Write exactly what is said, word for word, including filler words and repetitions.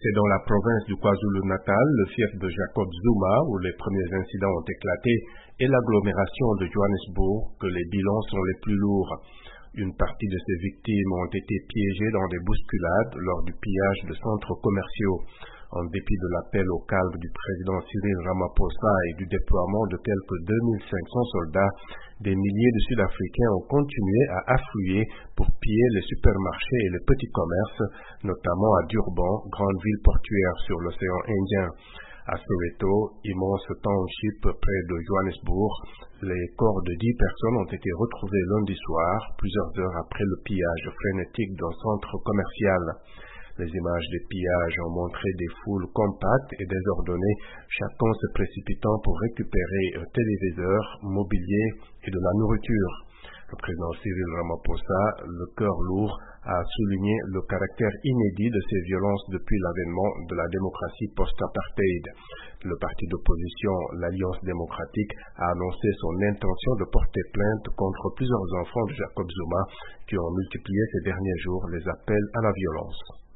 C'est dans la province du KwaZulu-Natal, le fief de Jacob Zuma, où les premiers incidents ont éclaté, et l'agglomération de Johannesburg, que les bilans sont les plus lourds. Une partie de ces victimes ont été piégées dans des bousculades lors du pillage de centres commerciaux. En dépit de l'appel au calme du président Cyril Ramaphosa et du déploiement de quelques deux mille cinq cents soldats, des milliers de Sud-Africains ont continué à affluer pour piller les supermarchés et les petits commerces, notamment à Durban, grande ville portuaire sur l'océan Indien. À Soweto, immense township près de Johannesburg, les corps de dix personnes ont été retrouvés lundi soir, plusieurs heures après le pillage frénétique d'un centre commercial. Les images des pillages ont montré des foules compactes et désordonnées, chacun se précipitant pour récupérer un téléviseur, mobilier et de la nourriture. Le président Cyril Ramaphosa, le cœur lourd, a souligné le caractère inédit de ces violences depuis l'avènement de la démocratie post-apartheid. Le parti d'opposition, l'Alliance démocratique, a annoncé son intention de porter plainte contre plusieurs enfants de Jacob Zuma qui ont multiplié ces derniers jours les appels à la violence.